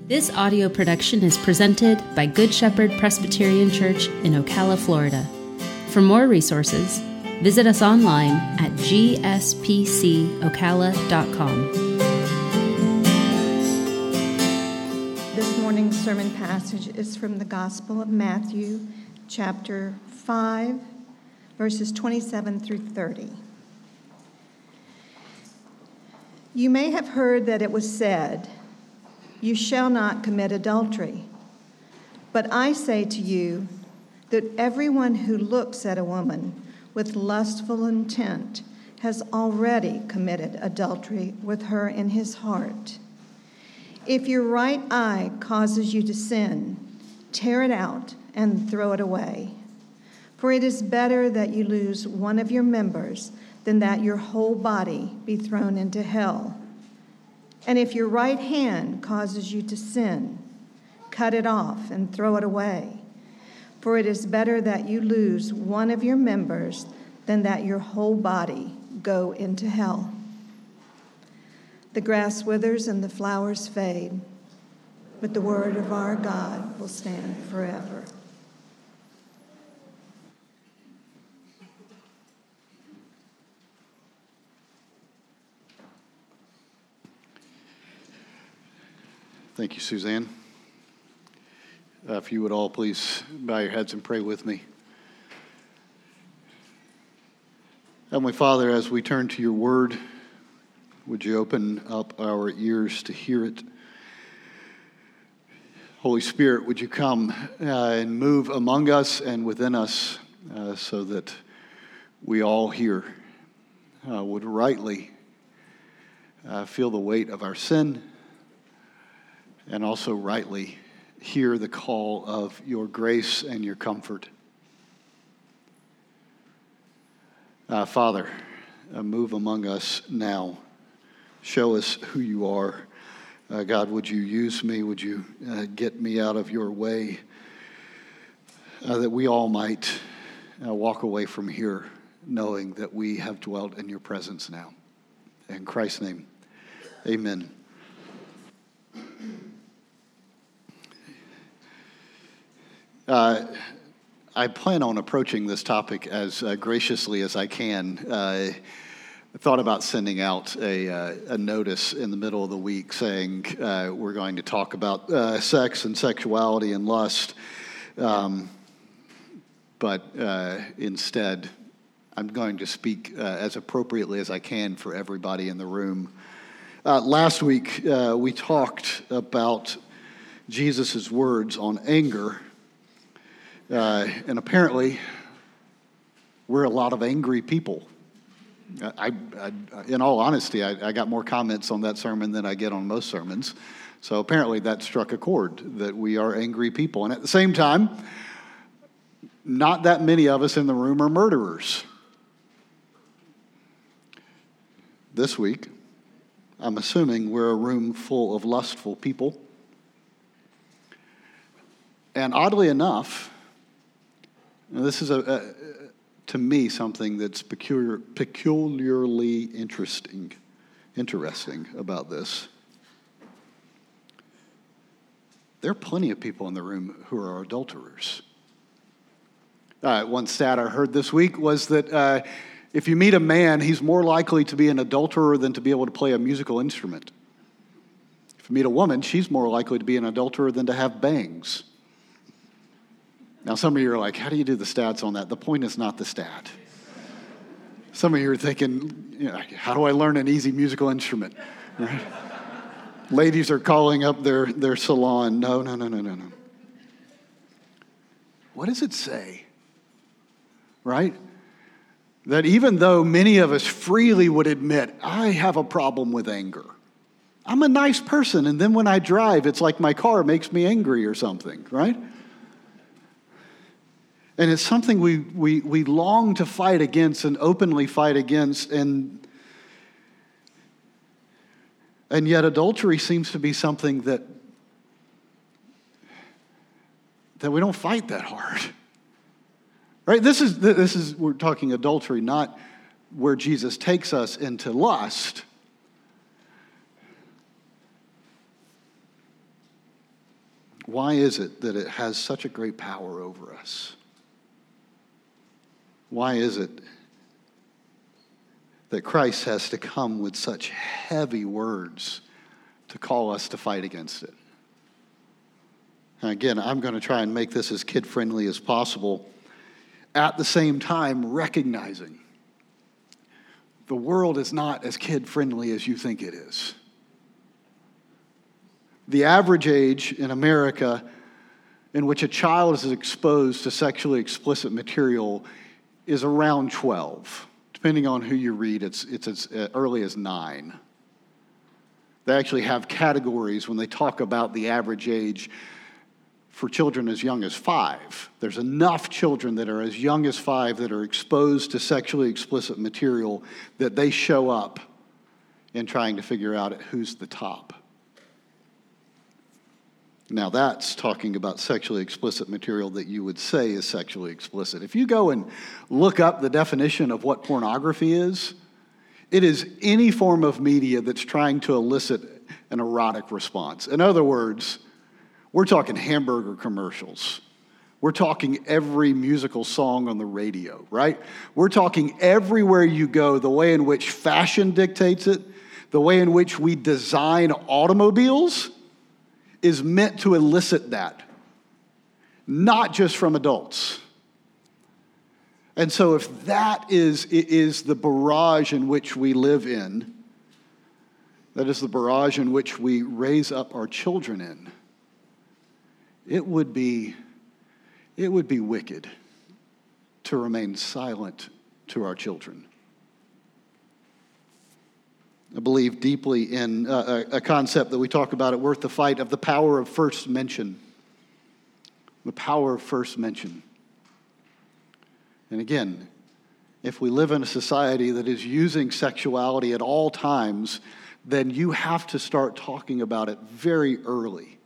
This audio production is presented by Good Shepherd Presbyterian Church in Ocala, Florida. For more resources, visit us online at gspcocala.com. This morning's sermon passage is from the Gospel of Matthew, chapter 5, verses 27 through 30. You may have heard that it was said, "You shall not commit adultery." But I say to you that everyone who looks at a woman with lustful intent has already committed adultery with her in his heart. If your right eye causes you to sin, tear it out and throw it away. For it is better that you lose one of your members than that your whole body be thrown into hell. And if your right hand causes you to sin, cut it off and throw it away. For it is better that you lose one of your members than that your whole body go into hell. The grass withers and the flowers fade, but the word of our God will stand forever. Thank you, Suzanne. If you would all please bow your heads and pray with me. Heavenly Father, as we turn to your word, would you open up our ears to hear it? Holy Spirit, would you come and move among us and within us so that we all here would rightly feel the weight of our sin, and also rightly hear the call of your grace and your comfort. Father, move among us now. Show us who you are. God, would you use me? Would you get me out of your way? That we all might walk away from here knowing that we have dwelt in your presence now. In Christ's name, amen. I plan on approaching this topic as graciously as I can. I thought about sending out a notice in the middle of the week saying we're going to talk about sex and sexuality and lust, but instead I'm going to speak as appropriately as I can for everybody in the room. Last week we talked about Jesus' words on anger. And apparently, we're a lot of angry people. In all honesty, I got more comments on that sermon than I get on most sermons. So apparently that struck a chord, that we are angry people. And at the same time, not that many of us in the room are murderers. This week, I'm assuming we're a room full of lustful people. And oddly enough, now, this is, to me, something that's peculiarly interesting about this. There are plenty of people in the room who are adulterers. One stat I heard this week was that if you meet a man, he's more likely to be an adulterer than to be able to play a musical instrument. If you meet a woman, she's more likely to be an adulterer than to have bangs. Now, some of you are like, how do you do the stats on that? The point is not the stat. Some of you are thinking, how do I learn an easy musical instrument? Right? Ladies are calling up their salon. No. What does it say? Right? That even though many of us freely would admit, I have a problem with anger. I'm a nice person, and then when I drive, it's like my car makes me angry or something, right? And it's something we long to fight against and openly fight against, and yet adultery seems to be something that we don't fight that hard, right? This is we're talking adultery, not where Jesus takes us into lust, Why is it that it has such a great power over us? Why is it that Christ has to come with such heavy words to call us to fight against it? And again, I'm going to try and make this as kid-friendly as possible, at the same time recognizing the world is not as kid-friendly as you think it is. The average age in America in which a child is exposed to sexually explicit material is around 12. Depending on who you read, it's as early as 9. They actually have categories when they talk about the average age for children as young as 5. There's enough children that are as young as 5 that are exposed to sexually explicit material that they show up in trying to figure out who's the top. Now that's talking about sexually explicit material that you would say is sexually explicit. If you go and look up the definition of what pornography is, it is any form of media that's trying to elicit an erotic response. In other words, we're talking hamburger commercials. We're talking every musical song on the radio, right? We're talking everywhere you go, the way in which fashion dictates it, the way in which we design automobiles is meant to elicit that, not just from adults. And so if that is the barrage in which we live in, that is the barrage in which we raise up our children in, it would be wicked to remain silent to our children. I believe deeply in a concept that we talk about at Worth the Fight of the power of first mention. The power of first mention. And again, if we live in a society that is using sexuality at all times, then you have to start talking about it very early.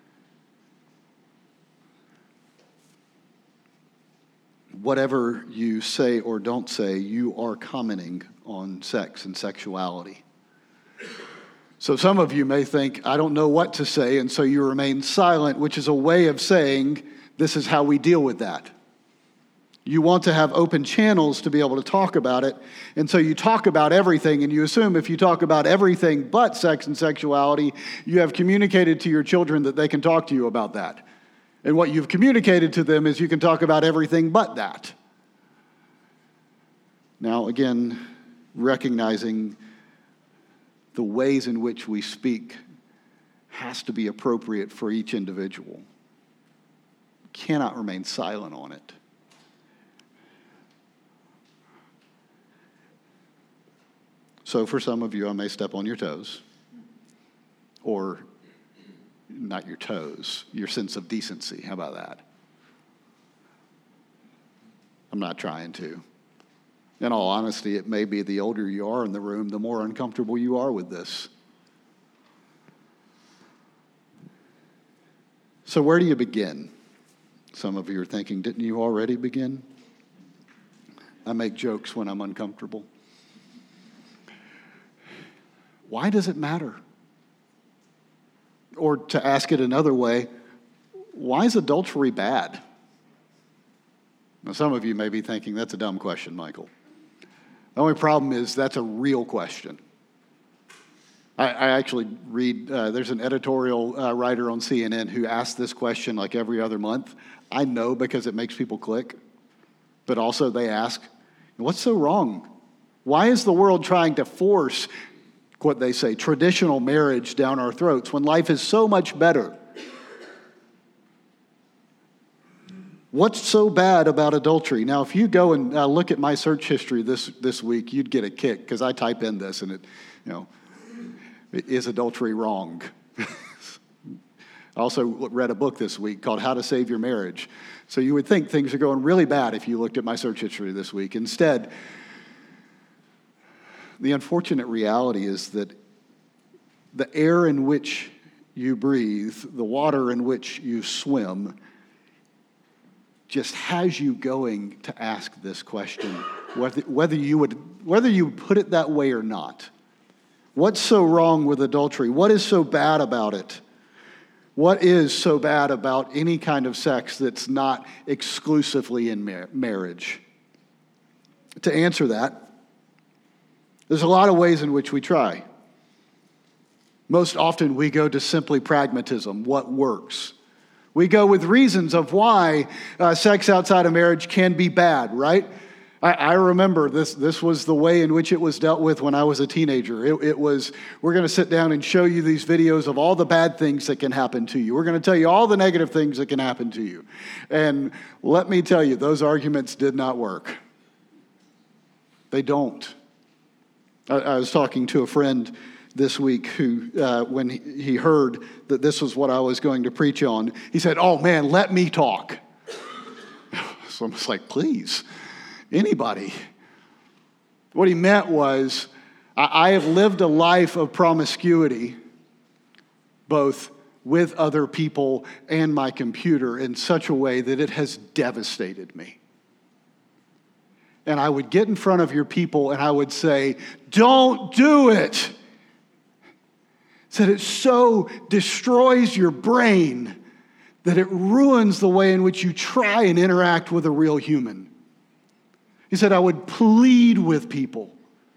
Whatever you say or don't say, you are commenting on sex and sexuality. So some of you may think, I don't know what to say, and so you remain silent, which is a way of saying, this is how we deal with that. You want to have open channels to be able to talk about it, and so you talk about everything, and you assume if you talk about everything but sex and sexuality, you have communicated to your children that they can talk to you about that. And what you've communicated to them is you can talk about everything but that. Now, again, recognizing the ways in which we speak has to be appropriate for each individual. You cannot remain silent on it. So for some of you, I may step on your toes, or not your toes, your sense of decency. How about that? I'm not trying to. In all honesty, it may be the older you are in the room, the more uncomfortable you are with this. So where do you begin? Some of you are thinking, didn't you already begin? I make jokes when I'm uncomfortable. Why does it matter? Or to ask it another way, why is adultery bad? Now, some of you may be thinking, that's a dumb question, Michael. The only problem is that's a real question. I actually read, there's an editorial writer on CNN who asks this question like every other month. I know because it makes people click, but also they ask, what's so wrong? Why is the world trying to force what they say, traditional marriage down our throats when life is so much better? What's so bad about adultery? Now, if you go and look at my search history this week, you'd get a kick because I type in this and is adultery wrong? I also read a book this week called How to Save Your Marriage. So you would think things are going really bad if you looked at my search history this week. Instead, the unfortunate reality is that the air in which you breathe, the water in which you swim, just has you going to ask this question, whether you would put it that way or not. What's so wrong with adultery? What is so bad about it? What is so bad about any kind of sex that's not exclusively in marriage? To answer that, there's a lot of ways in which we try. Most often we go to simply pragmatism, what works. We go with reasons of why sex outside of marriage can be bad, right? I remember this was the way in which it was dealt with when I was a teenager. It was, we're going to sit down and show you these videos of all the bad things that can happen to you. We're going to tell you all the negative things that can happen to you. And let me tell you, those arguments did not work. They don't. I was talking to a friend this week who, when he heard that this was what I was going to preach on, he said, "Oh man, let me talk." So I was like, please. Anybody. What he meant was, I have lived a life of promiscuity, both with other people and my computer, in such a way that it has devastated me. And I would get in front of your people and I would say, "Don't do it." He said it so destroys your brain that it ruins the way in which you try and interact with a real human. He said, I would plead with people.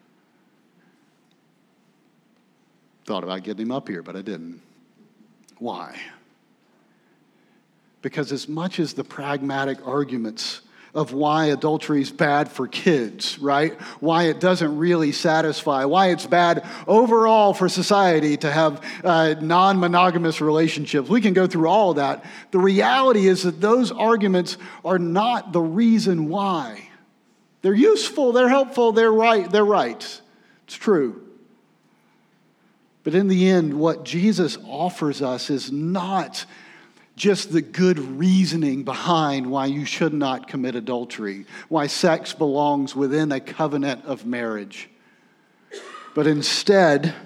Thought about getting him up here, but I didn't. Why? Because as much as the pragmatic arguments of why adultery is bad for kids, right? Why it doesn't really satisfy, why it's bad overall for society to have non-monogamous relationships. We can go through all of that. The reality is that those arguments are not the reason why. They're useful, they're helpful, they're right. It's true. But in the end, what Jesus offers us is not just the good reasoning behind why you should not commit adultery, why sex belongs within a covenant of marriage. But instead,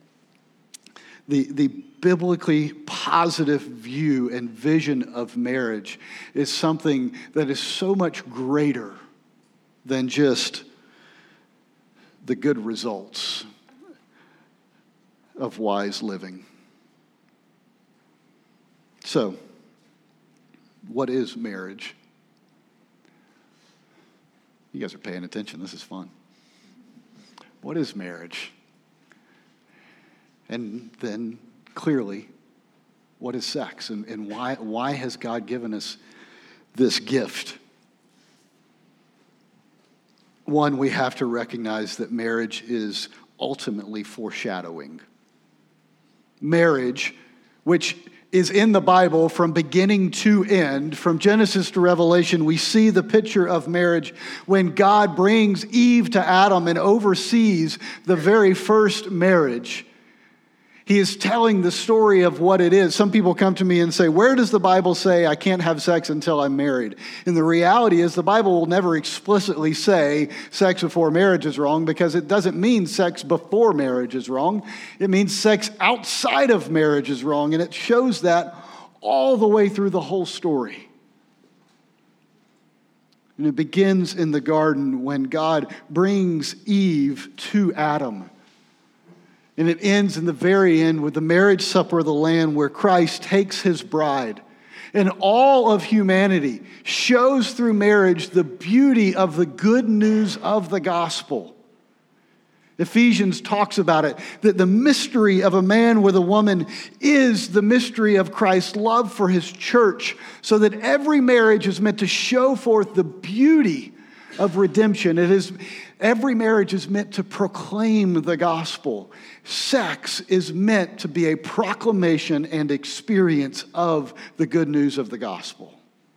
the biblically positive view and vision of marriage is something that is so much greater than just the good results of wise living. So, what is marriage? You guys are paying attention. This is fun. What is marriage? And then, clearly, what is sex? And why has God given us this gift? One, we have to recognize that marriage is ultimately foreshadowing. Marriage, which is in the Bible from beginning to end, from Genesis to Revelation, we see the picture of marriage when God brings Eve to Adam and oversees the very first marriage. He is telling the story of what it is. Some people come to me and say, where does the Bible say I can't have sex until I'm married? And the reality is the Bible will never explicitly say sex before marriage is wrong, because it doesn't mean sex before marriage is wrong. It means sex outside of marriage is wrong, and it shows that all the way through the whole story. And it begins in the garden when God brings Eve to Adam. And it ends in the very end with the marriage supper of the Lamb, where Christ takes his bride. And all of humanity shows through marriage the beauty of the good news of the gospel. Ephesians talks about it, that the mystery of a man with a woman is the mystery of Christ's love for his church, so that every marriage is meant to show forth the beauty of redemption. Every marriage is meant to proclaim the gospel. Sex is meant to be a proclamation and experience of the good news of the gospel.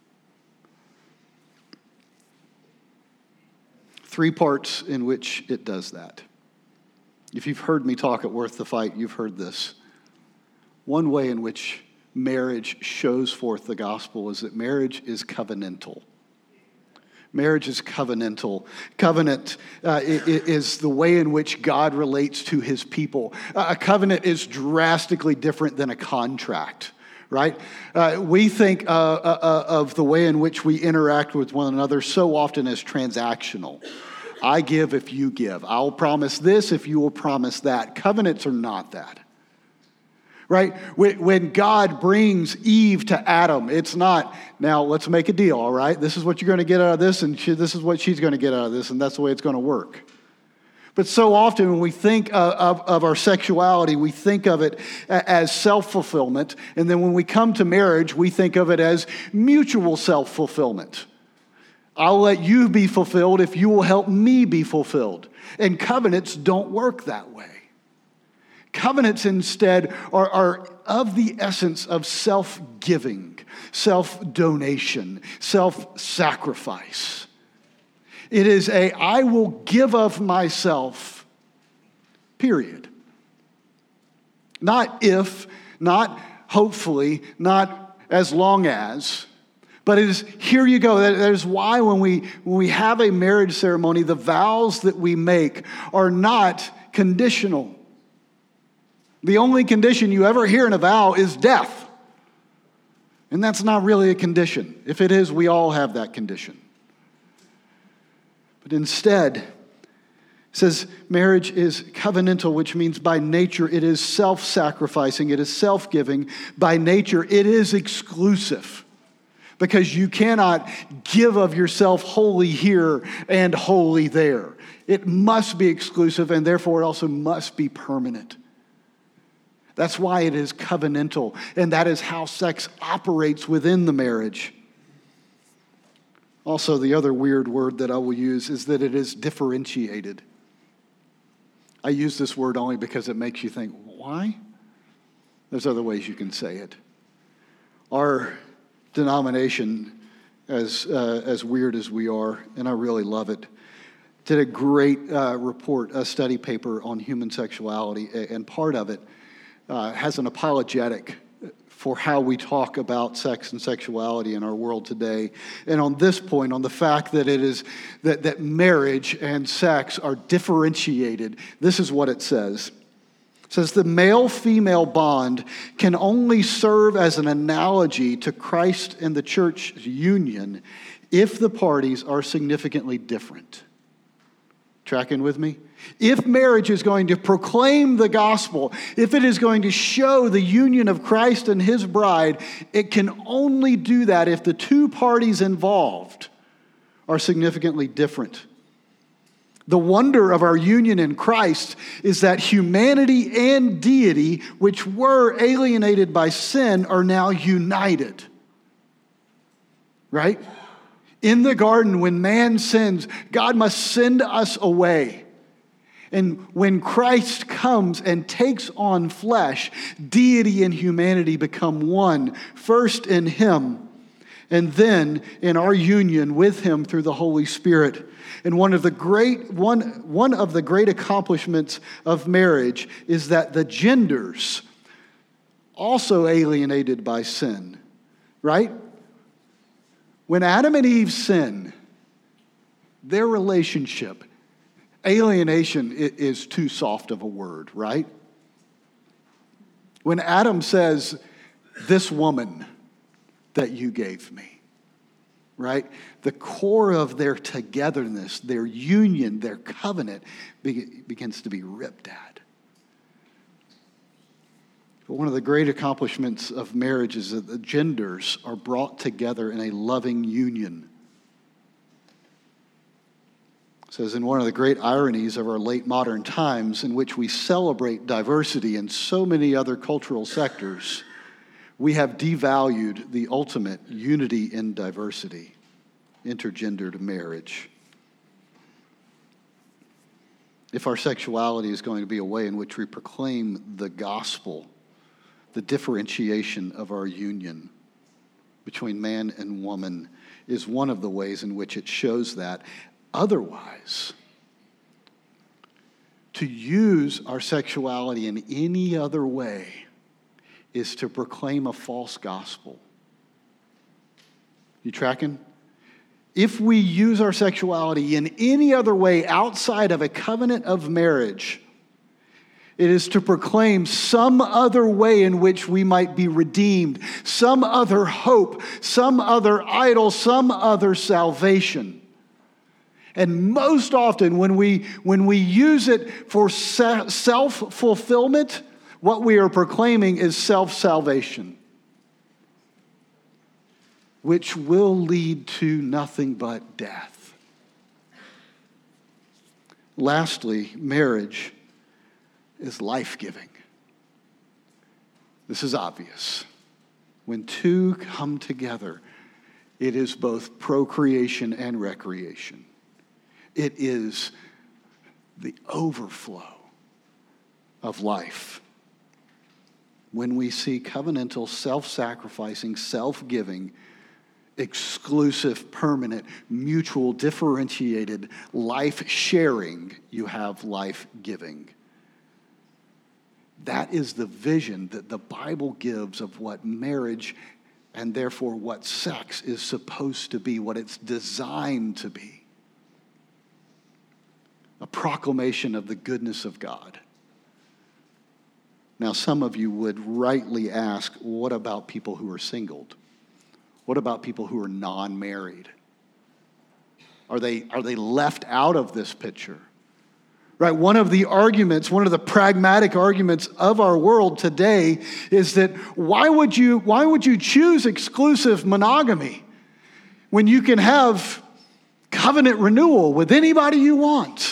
3 parts in which it does that. If you've heard me talk at Worth the Fight, you've heard this. One way in which marriage shows forth the gospel is that marriage is covenantal. Marriage is covenantal. Covenant is the way in which God relates to his people. A covenant is drastically different than a contract, right? We think of the way in which we interact with one another so often as transactional. I give if you give. I'll promise this if you will promise that. Covenants are not that. right? When God brings Eve to Adam, it's not, now let's make a deal, all right? This is what you're going to get out of this, and this is what she's going to get out of this, and that's the way it's going to work. But so often when we think of our sexuality, we think of it as self-fulfillment, and then when we come to marriage, we think of it as mutual self-fulfillment. I'll let you be fulfilled if you will help me be fulfilled. And covenants don't work that way. Covenants instead are of the essence of self-giving, self-donation, self-sacrifice. It is I will give of myself, period. Not if, not hopefully, not as long as, but it is, here you go. That is why when we have a marriage ceremony, the vows that we make are not conditional. The only condition you ever hear in a vow is death. And that's not really a condition. If it is, we all have that condition. But instead, it says marriage is covenantal, which means by nature it is self-sacrificing, it is self-giving. By nature, it is exclusive. Because you cannot give of yourself wholly here and wholly there. It must be exclusive, and therefore it also must be permanent. That's why it is covenantal, and that is how sex operates within the marriage. Also, the other weird word that I will use is that it is differentiated. I use this word only because it makes you think, why? There's other ways you can say it. Our denomination, as weird as we are, and I really love it, did a great report, a study paper on human sexuality, and part of it has an apologetic for how we talk about sex and sexuality in our world today. And on this point, on the fact that it is that marriage and sex are differentiated, this is what it says. It says the male-female bond can only serve as an analogy to Christ and the church's union if the parties are significantly different. Tracking with me? If marriage is going to proclaim the gospel, if it is going to show the union of Christ and his bride, it can only do that if the two parties involved are significantly different. The wonder of our union in Christ is that humanity and deity, which were alienated by sin, are now united. Right? In the garden, when man sins, God must send us away. And when Christ comes and takes on flesh, deity and humanity become one, first in him, and then in our union with him through the Holy Spirit. And one of the great accomplishments of marriage is that the genders, also alienated by sin, right? When Adam and Eve sin, their relationship, alienation is too soft of a word, right? When Adam says, this woman that you gave me, right? The core of their togetherness, their union, their covenant begins to be ripped at. But one of the great accomplishments of marriage is that the genders are brought together in a loving union. It says in one of the great ironies of our late modern times, in which we celebrate diversity in so many other cultural sectors, we have devalued the ultimate unity in diversity, intergendered marriage. If our sexuality is going to be a way in which we proclaim the gospel, the differentiation of our union between man and woman is one of the ways in which it shows that. Otherwise, to use our sexuality in any other way is to proclaim a false gospel. You tracking? If we use our sexuality in any other way outside of a covenant of marriage, it is to proclaim some other way in which we might be redeemed, some other hope, some other idol, some other salvation. And most often when we use it for self-fulfillment, What we are proclaiming is self-salvation, which will lead to nothing but death. Lastly, marriage is life-giving. This is obvious. When two come together, it is both procreation and recreation. It is the overflow of life. When we see covenantal, self-sacrificing, self-giving, exclusive, permanent, mutual, differentiated, life-sharing, you have life-giving. That is the vision that the Bible gives of what marriage and therefore what sex is supposed to be, what it's designed to be. A proclamation of the goodness of God. Now, some of you would rightly ask, what about people who are singled? What about people who are non-married? Are they left out of this picture? Right, one of the pragmatic arguments of our world today is that why would you choose exclusive monogamy when you can have covenant renewal with anybody you want?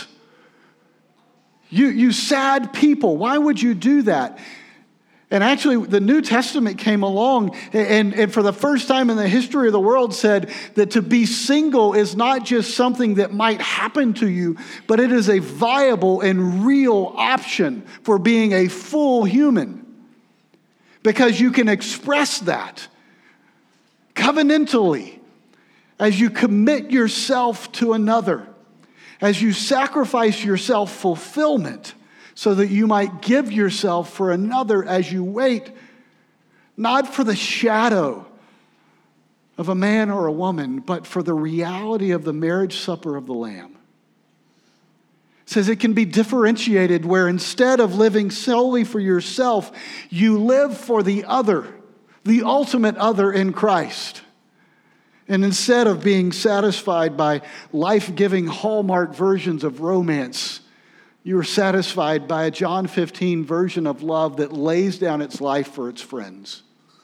You sad people, why would you do that? And actually, the New Testament came along and for the first time in the history of the world said that to be single is not just something that might happen to you, but it is a viable and real option for being a full human. Because you can express that covenantally as you commit yourself to another, as you sacrifice your self-fulfillment, so that you might give yourself for another as you wait, not for the shadow of a man or a woman, but for the reality of the marriage supper of the Lamb. It says it can be differentiated where instead of living solely for yourself, you live for the other, the ultimate other in Christ. And instead of being satisfied by life-giving Hallmark versions of romance, you are satisfied by a John 15 version of love that lays down its life for its friends.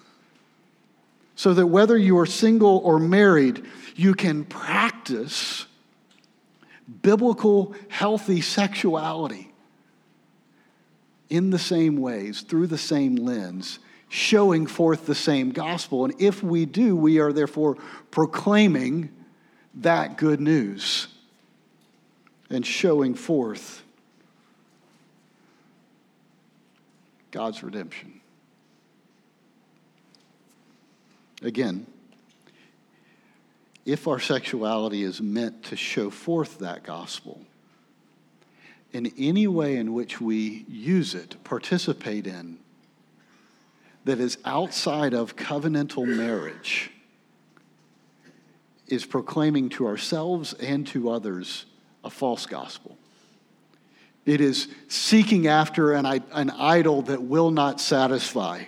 So that whether you are single or married, you can practice biblical, healthy sexuality in the same ways, through the same lens, showing forth the same gospel. And if we do, we are therefore proclaiming that good news and showing forth God's redemption. Again, if our sexuality is meant to show forth that gospel, in any way in which we use it, participate in, that is outside of covenantal marriage, is proclaiming to ourselves and to others a false gospel. It is seeking after an idol that will not satisfy.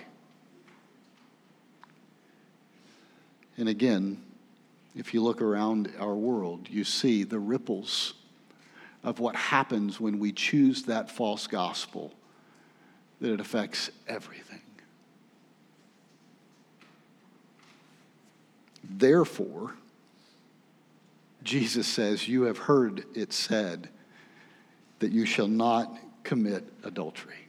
And again, if you look around our world, you see the ripples of what happens when we choose that false gospel, that it affects everything. Therefore, Jesus says, you have heard it said that you shall not commit adultery.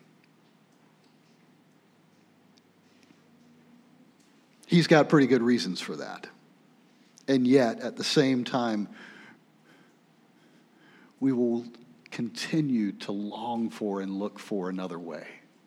He's got pretty good reasons for that. And yet, at the same time, we will continue to long for and look for another way.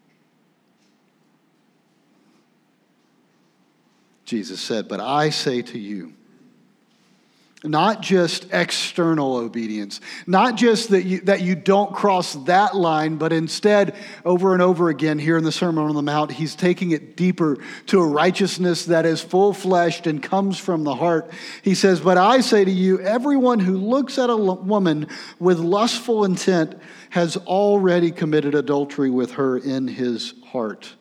Jesus said, but I say to you, not just external obedience, not just that you don't cross that line, but instead, over and over again here in the Sermon on the Mount, he's taking it deeper to a righteousness that is full-fleshed and comes from the heart. He says, but I say to you, everyone who looks at a woman with lustful intent has already committed adultery with her in his heart.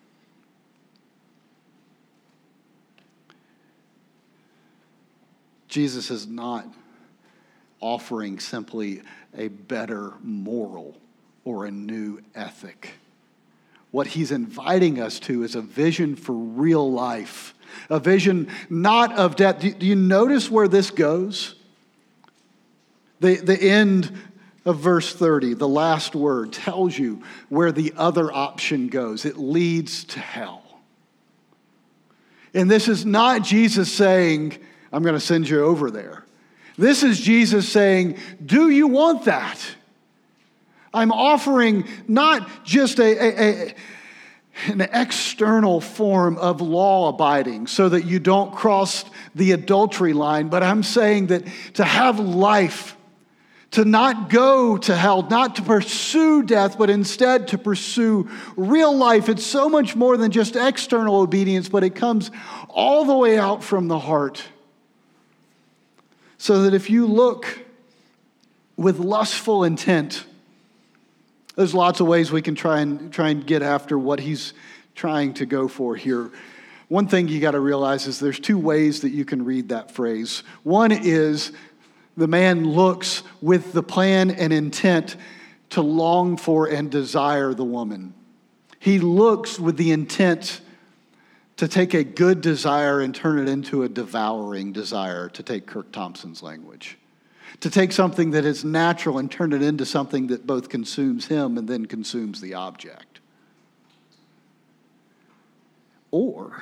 Jesus is not offering simply a better moral or a new ethic. What he's inviting us to is a vision for real life, a vision not of death. Do you notice where this goes? The end of verse 30, the last word, tells you where the other option goes. It leads to hell. And this is not Jesus saying, I'm going to send you over there. This is Jesus saying, do you want that? I'm offering not just an external form of law abiding so that you don't cross the adultery line, but I'm saying that to have life, to not go to hell, not to pursue death, but instead to pursue real life. It's so much more than just external obedience, but it comes all the way out from the heart. So that if you look with lustful intent, there's lots of ways we can try and get after what he's trying to go for here. One thing you got to realize is there's two ways that you can read that phrase. One is the man looks with the plan and intent to long for and desire the woman. He looks with the intent to take a good desire and turn it into a devouring desire, to take Kirk Thompson's language. To take something that is natural and turn it into something that both consumes him and then consumes the object. Or,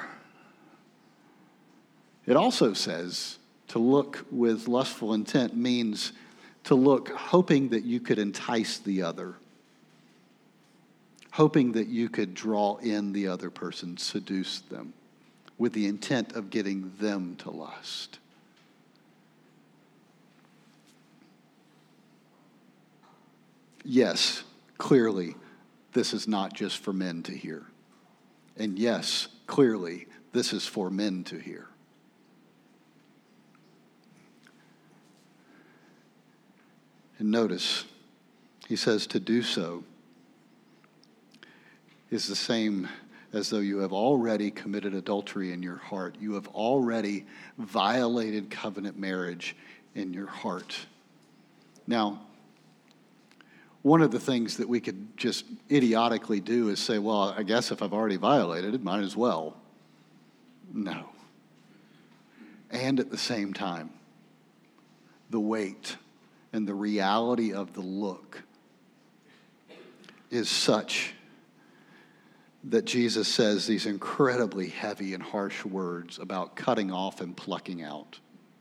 it also says, to look with lustful intent means to look hoping that you could entice the other, hoping that you could draw in the other person, seduce them, with the intent of getting them to lust. Yes, clearly, this is not just for men to hear. And yes, clearly, this is for men to hear. And notice, he says to do so is the same as though you have already committed adultery in your heart. You have already violated covenant marriage in your heart. Now, one of the things that we could just idiotically do is say, well, I guess if I've already violated it, might as well. No. And at the same time, the weight and the reality of the look is such that Jesus says these incredibly heavy and harsh words about cutting off and plucking out.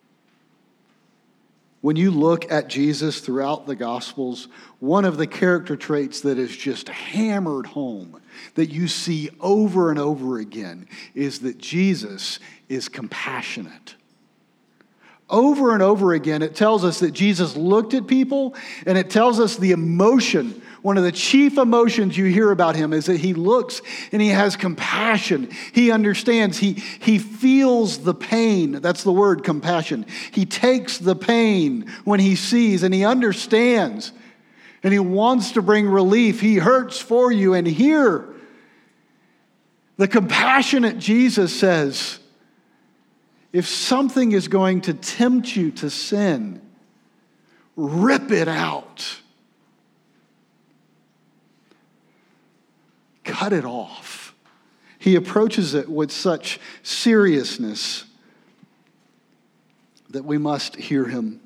When you look at Jesus throughout the Gospels, one of the character traits that is just hammered home, that you see over and over again, is that Jesus is compassionate. Over and over again, it tells us that Jesus looked at people, and it tells us the emotion. One of the chief emotions you hear about him is that he looks and he has compassion. He understands. He feels the pain. That's the word, compassion. He takes the pain when he sees, and he understands. And he wants to bring relief. He hurts for you. And here, the compassionate Jesus says, if something is going to tempt you to sin, rip it out. Cut it off. He approaches it with such seriousness that we must hear him.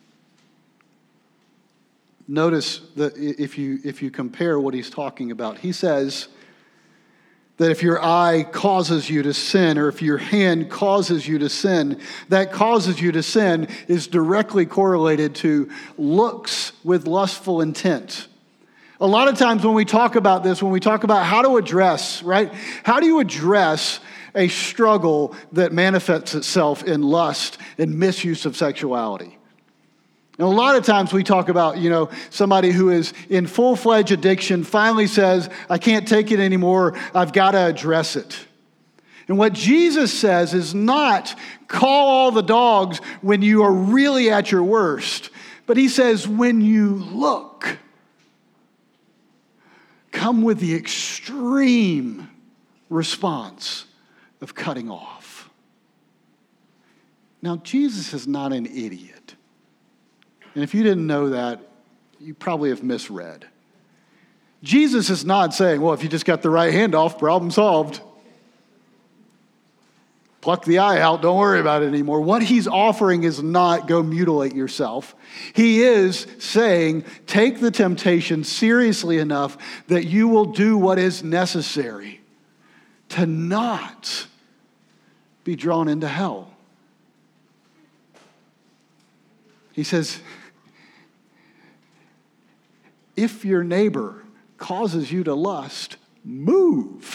Notice that if you compare what he's talking about, he says that if your eye causes you to sin, or if your hand causes you to sin, that causes you to sin is directly correlated to looks with lustful intent. A lot of times when we talk about this, when we talk about how to address, right? How do you address a struggle that manifests itself in lust and misuse of sexuality? And a lot of times we talk about, somebody who is in full-fledged addiction finally says, I can't take it anymore, I've got to address it. And what Jesus says is not call all the dogs when you are really at your worst, but he says when you look, come with the extreme response of cutting off. Now, Jesus is not an idiot. And if you didn't know that, you probably have misread. Jesus is not saying, well, if you just got the right hand off, problem solved. Pluck the eye out, don't worry about it anymore. What he's offering is not go mutilate yourself. He is saying, take the temptation seriously enough that you will do what is necessary to not be drawn into hell. He says, if your neighbor causes you to lust, move.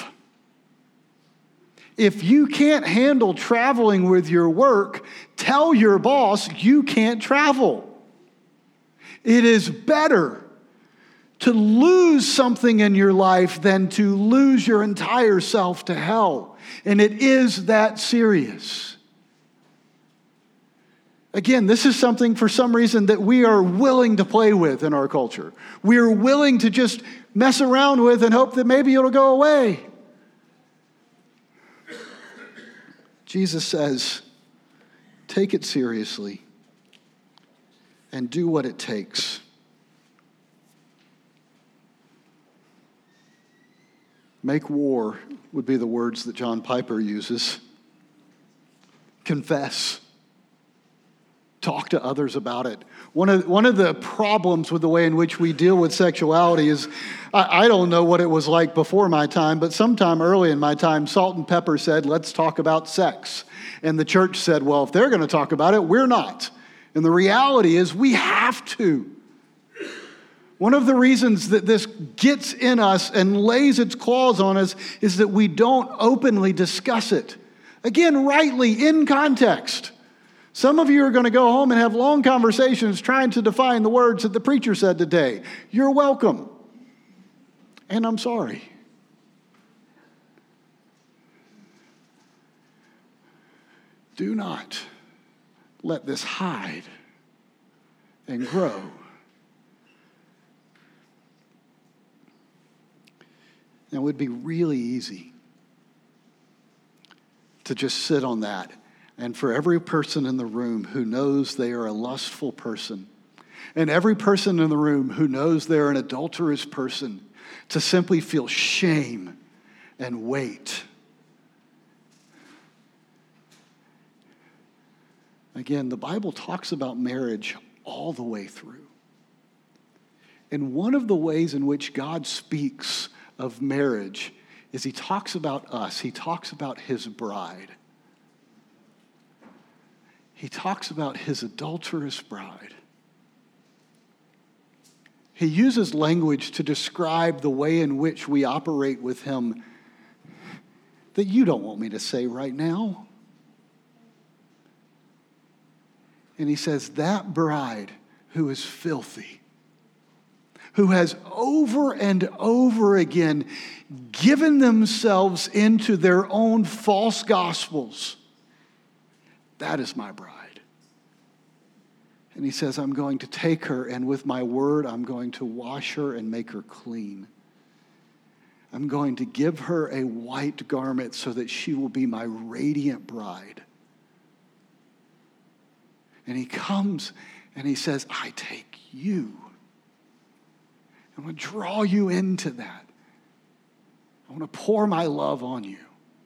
If you can't handle traveling with your work, tell your boss you can't travel. It is better to lose something in your life than to lose your entire self to hell. And it is that serious. Again, this is something for some reason that we are willing to play with in our culture. We are willing to just mess around with and hope that maybe it'll go away. Jesus says, take it seriously and do what it takes. Make war would be the words that John Piper uses. Confess. Talk to others about it. One of the problems with the way in which we deal with sexuality is, I don't know what it was like before my time, but sometime early in my time, Salt and Pepper said, let's talk about sex. And the church said, well, if they're going to talk about it, we're not. And the reality is we have to. One of the reasons that this gets in us and lays its claws on us is that we don't openly discuss it. Again, rightly, in context. Some of you are going to go home and have long conversations trying to define the words that the preacher said today. You're welcome. And I'm sorry. Do not let this hide and grow. Now, it would be really easy to just sit on that. And for every person in the room who knows they are a lustful person, and every person in the room who knows they're an adulterous person, to simply feel shame and weight. Again, the Bible talks about marriage all the way through. And one of the ways in which God speaks of marriage is he talks about us. He talks about his bride. He talks about his adulterous bride. He uses language to describe the way in which we operate with him that you don't want me to say right now. And he says, that bride who is filthy, who has over and over again given themselves into their own false gospels, that is my bride. And he says, I'm going to take her, and with my word, I'm going to wash her and make her clean. I'm going to give her a white garment so that she will be my radiant bride. And he comes and he says, I take you. I'm going to draw you into that. I want to pour my love on you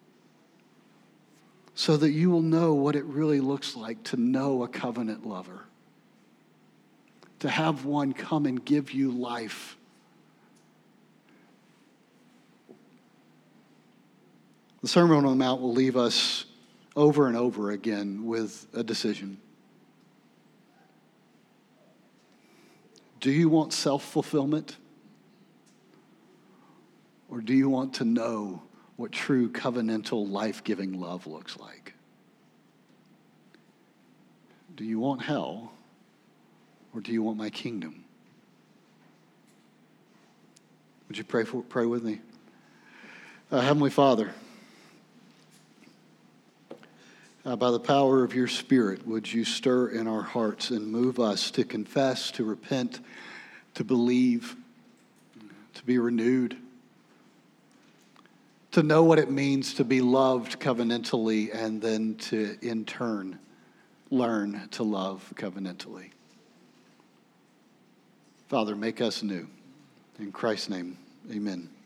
so that you will know what it really looks like to know a covenant lover, to have one come and give you life. The Sermon on the Mount will leave us over and over again with a decision. Do you want self-fulfillment? Or do you want to know what true covenantal life-giving love looks like? Do you want hell? Or do you want my kingdom? Would you pray with me? Heavenly Father, by the power of your Spirit, would you stir in our hearts and move us to confess, to repent, to believe, to be renewed, to know what it means to be loved covenantally, and then to, in turn, learn to love covenantally. Father, make us new. In Christ's name, Amen.